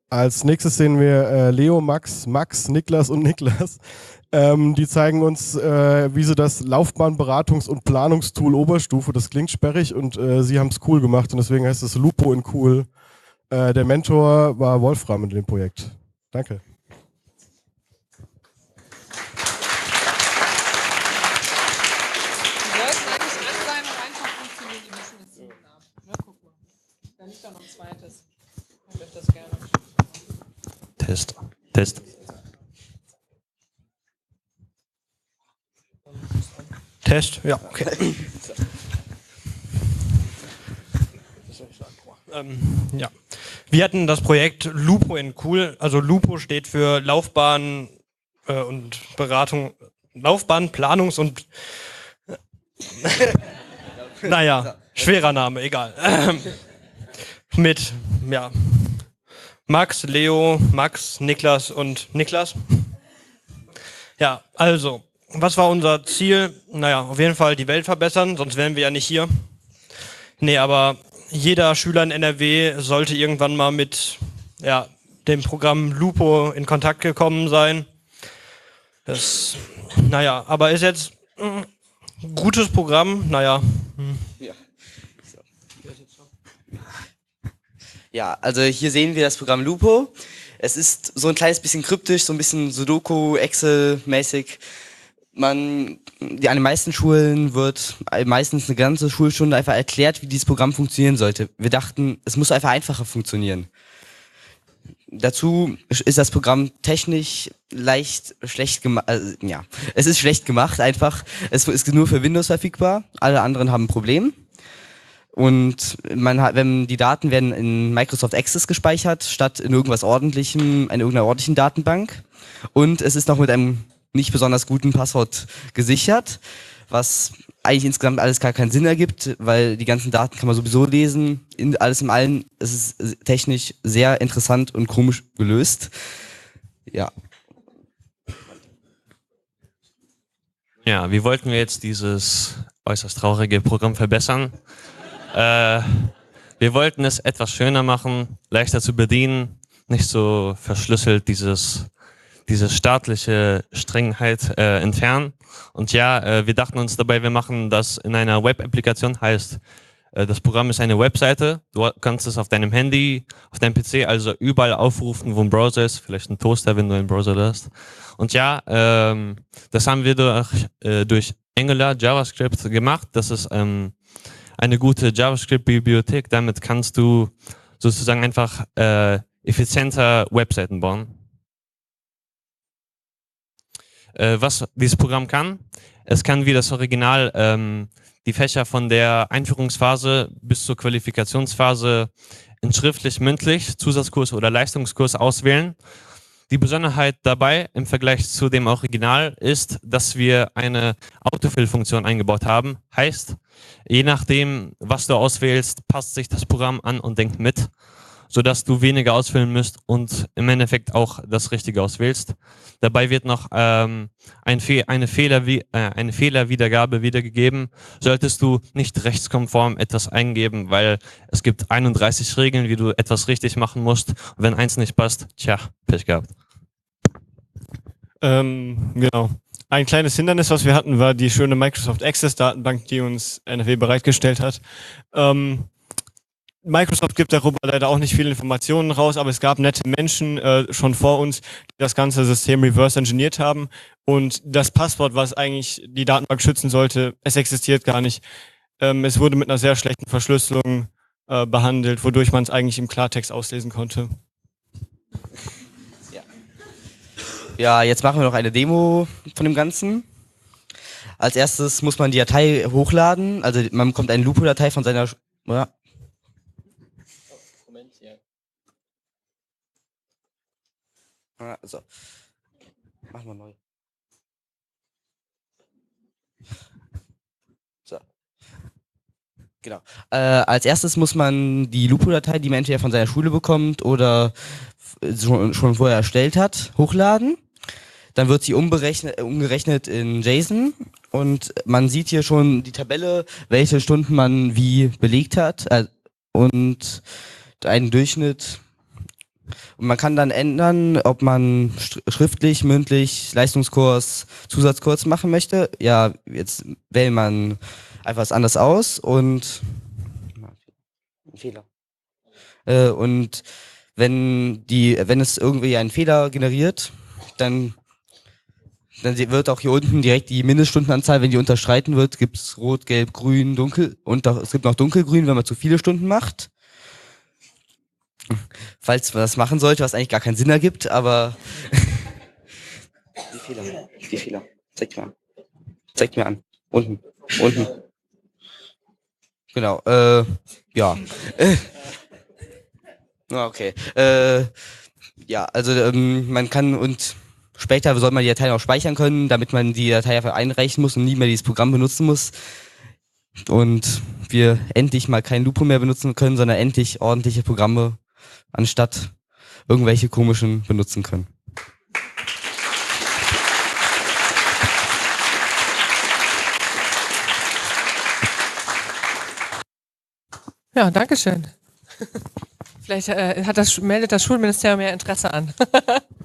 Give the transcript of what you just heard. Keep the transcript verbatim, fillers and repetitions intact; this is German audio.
Als nächstes sehen wir äh, Leo, Max, Max, Niklas und Niklas. Ähm, die zeigen uns, äh, wie sie das Laufbahnberatungs- und Planungstool Oberstufe, das klingt sperrig und äh, sie haben es cool gemacht und deswegen heißt es Lupo in cool. Äh, der Mentor war Wolfram in dem Projekt. Danke. Die sollten eigentlich an sein und einfach funktionieren. Die müssen jetzt hinten ab. Na, guck mal. Da liegt da noch ein zweites. Ich möchte das gerne. Test. Test. Test, ja, okay. ähm, ja. Wir hatten das Projekt Lupo in cool. Also Lupo steht für Laufbahn äh, und Beratung, Laufbahn, Planungs- und naja, schwerer Name, egal. Mit, ja, Max, Leo, Max, Niklas und Niklas. Ja, also, was war unser Ziel? Naja, auf jeden Fall die Welt verbessern, sonst wären wir ja nicht hier. Nee, aber jeder Schüler in N R W sollte irgendwann mal mit ja, dem Programm Lupo in Kontakt gekommen sein. Das, naja, aber ist jetzt ein gutes Programm, naja. Ja. Ja, also hier sehen wir das Programm Lupo. Es ist so ein kleines bisschen kryptisch, so ein bisschen Sudoku, Excel-mäßig. Man, die, an den meisten Schulen wird meistens eine ganze Schulstunde einfach erklärt, wie dieses Programm funktionieren sollte. Wir dachten, es muss einfach einfacher funktionieren. Dazu ist das Programm technisch leicht schlecht gemacht. Also, ja, es ist schlecht gemacht einfach. Es ist nur für Windows verfügbar. Alle anderen haben ein Problem. Und man hat, wenn die Daten werden in Microsoft Access gespeichert, statt in irgendwas Ordentlichem, in irgendeiner ordentlichen Datenbank. Und es ist noch mit einem nicht besonders guten Passwort gesichert, was eigentlich insgesamt alles gar keinen Sinn ergibt, weil die ganzen Daten kann man sowieso lesen. In, alles in allem, es ist technisch sehr interessant und komisch gelöst. Ja. Ja, wie wollten wir jetzt dieses äußerst traurige Programm verbessern? Äh, wir wollten es etwas schöner machen, leichter zu bedienen, nicht so verschlüsselt dieses, diese staatliche Strengheit äh, entfernen. Und ja, äh, wir dachten uns dabei, wir machen das in einer Web-Applikation, heißt, äh, das Programm ist eine Webseite, du kannst es auf deinem Handy, auf deinem P C, also überall aufrufen, wo ein Browser ist, vielleicht ein Toaster, wenn du einen Browser hast. Und ja, ähm, das haben wir durch, äh, durch Angular, JavaScript gemacht, das ist ähm, eine gute JavaScript-Bibliothek, damit kannst du sozusagen einfach äh, effizienter Webseiten bauen. Äh, was dieses Programm kann, es kann wie das Original ähm, die Fächer von der Einführungsphase bis zur Qualifikationsphase in schriftlich, mündlich, Zusatzkurs oder Leistungskurs auswählen. Die Besonderheit dabei im Vergleich zu dem Original ist, dass wir eine Autofill-Funktion eingebaut haben. Heißt, je nachdem, was du auswählst, passt sich das Programm an und denkt mit, sodass du weniger ausfüllen musst und im Endeffekt auch das Richtige auswählst. Dabei wird noch ähm, ein Fe eine, Fehler äh, eine Fehlerwiedergabe wiedergegeben. Solltest du nicht rechtskonform etwas eingeben, weil es gibt einunddreißig Regeln, wie du etwas richtig machen musst. Und wenn eins nicht passt, tja, Pech gehabt. Ähm, genau. Ein kleines Hindernis, was wir hatten, war die schöne Microsoft Access Datenbank, die uns N R W bereitgestellt hat. Ähm, Microsoft gibt darüber leider auch nicht viele Informationen raus, aber es gab nette Menschen äh, schon vor uns, die das ganze System reverse engineert haben. Und das Passwort, was eigentlich die Datenbank schützen sollte, es existiert gar nicht. Ähm, es wurde mit einer sehr schlechten Verschlüsselung äh, behandelt, wodurch man es eigentlich im Klartext auslesen konnte. Ja. Ja, jetzt machen wir noch eine Demo von dem Ganzen. Als erstes muss man die Datei hochladen. Also man bekommt eine Lupo-Datei von seiner... Ja. Also, machen wir neu. So. Genau. Äh, als erstes muss man die Lupo-Datei, die man entweder von seiner Schule bekommt oder schon, schon vorher erstellt hat, hochladen. Dann wird sie umberechnet, umgerechnet in JSON und man sieht hier schon die Tabelle, welche Stunden man wie belegt hat äh, und einen Durchschnitt. Und man kann dann ändern, ob man schriftlich, mündlich, Leistungskurs, Zusatzkurs machen möchte. Ja, jetzt wählt man einfach was anderes aus und Fehler. Äh, und wenn die, wenn es irgendwie einen Fehler generiert, dann Dann wird auch hier unten direkt die Mindeststundenanzahl, wenn die unterschreiten wird, gibt's Rot, Gelb, Grün, Dunkel und auch, es gibt noch Dunkelgrün, wenn man zu viele Stunden macht. Falls man das machen sollte, was eigentlich gar keinen Sinn ergibt, aber die Fehler, die Fehler. Zeigt mir an. Zeigt mir an. Unten, unten. Genau, äh, ja. Okay. Äh, ja, also ähm, man kann und später soll man die Datei auch speichern können, damit man die Datei einfach einreichen muss und nie mehr dieses Programm benutzen muss. Und wir endlich mal kein Lupo mehr benutzen können, sondern endlich ordentliche Programme anstatt irgendwelche komischen benutzen können. Ja, danke schön. Vielleicht äh, hat das, meldet das Schulministerium ja Interesse an.